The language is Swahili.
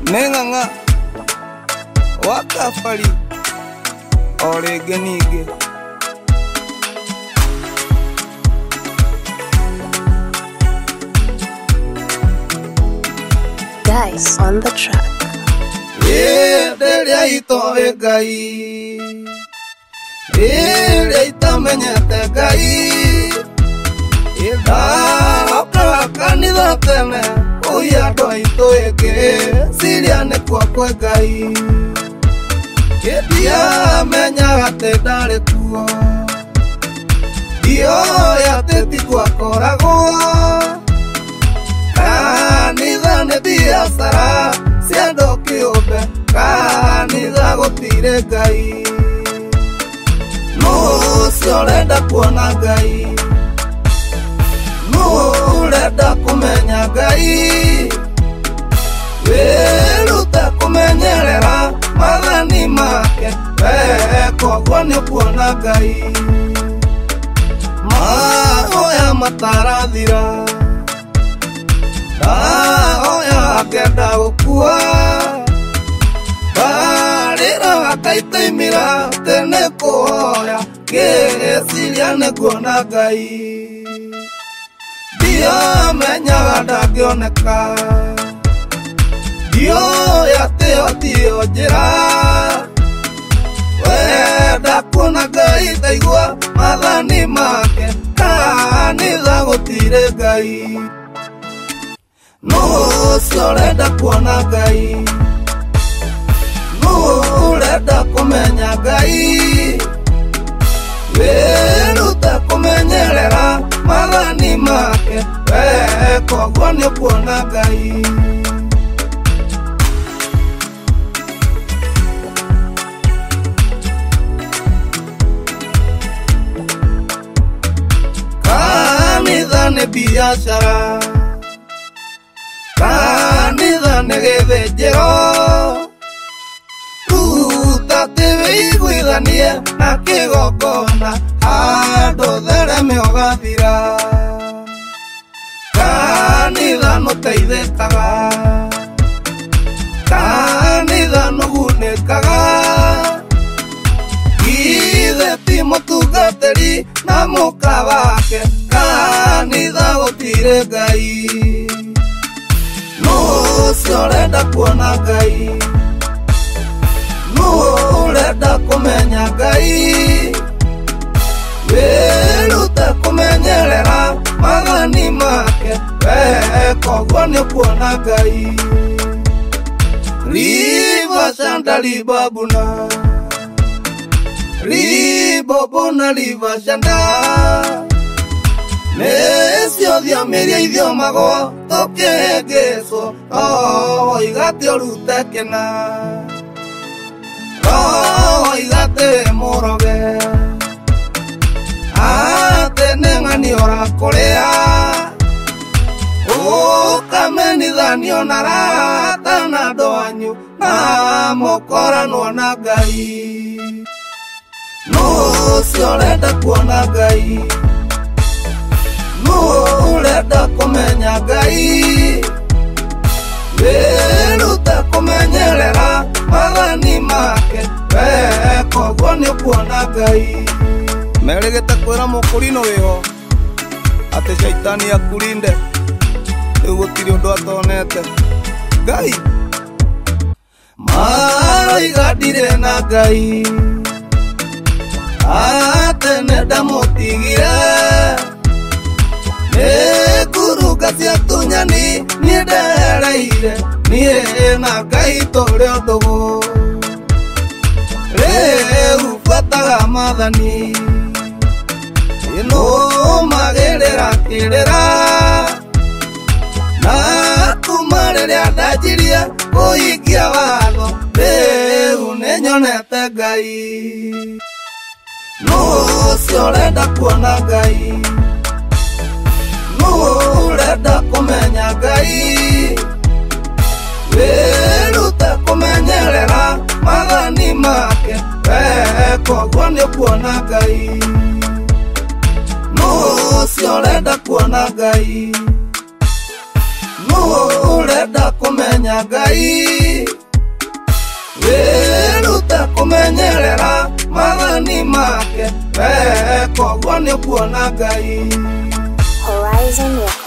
Nenganga wakafari oregenige Guys on the track. Delia itoe gai, delia itamenyete gai. Ida okanitha tene uya ndo itoe ge siriane kwa kwe gai. Kedia menyaga te ndari kuo, dio ya te tikwa korago. Kanitha ne biasara siendo kiumbe, kanitha gutire ngai. Nucio urenda kuona ngai, urenda kumenya ngai. Wiruta kumenyerera mathani make, koguo ni kuona ngai. Mahoya matarathira, ndahoya ngenda gukua. Ndarĩra akaitaimĩra tene kũhoya, ngĩciria nĩ kuona ngai. Ndiamenyaga ndangĩoneka, ndioĩ atĩ ĩyo tiyo njĩra. Wenda kuona ngai ndaigua mathani make, kanitha gũtirĩ ngai. Nucio urenda kuona ngai, urenda kumenya ngai. Wiruta kumenyerera mathani make, koguo ni kuona ngai. Kanitha ni biashara, kanitha nĩ gĩthĩnjĩro. Ruta tĩwe iguithanie na kĩgongona, handũ thereme ũgathira. Kanitha nũteithĩkaga, kanitha nũgunĩkaga. Githĩ ti mũtungatĩri na mũka wake, kanitha gũtirĩ ngai. Nucio urenda kuona ngai, urenda kumenya ngai. Wiruta kumenyerera mathani make, koguo ni kuona ngai. Riba shanda riba buna, riba buna riba shanda. Necio thiomiria ithiomago tũkĩhĩngĩcwo, roho igate ũrute kĩna, roho igate mũroge. Atĩ nĩ ng'ani ũrakũrĩa, ũkamenithanio na arata na andũ anyu, na mũkoranwo na ngai. Nucio urenda kuona ngai, urenda kumenya ngai. Wiruta kumenyerera mathani make, koguo ni kuona ngai. Merĩgĩte kwĩra mũkũrinũ wĩho atĩ shaitani akurinde, rĩu gũtirĩ ũndũ atonete ngai. Maroiga ndirĩ na ngai, atĩ nĩ ndamũtigire. Nĩngurunga cia tunyani niĩ ndereire, niĩ na ngai tũrĩ o ndũgũ. Rĩu buataga mathani, nũmagĩrĩra kĩrĩra. Na kuma rĩrĩa ndanjirie kũhingia watho, rĩu nĩnyonete ngai. Nucio urenda kuona ngai, urenda kumenya ngai. Wiruta kumenyerera mathani make, koguo ni kuona ngai. Nucio urenda kuona ngai, urenda kumenya ngai. kũmenyerera mathani make, koguo nĩ kuona Ngai. Horizon Records.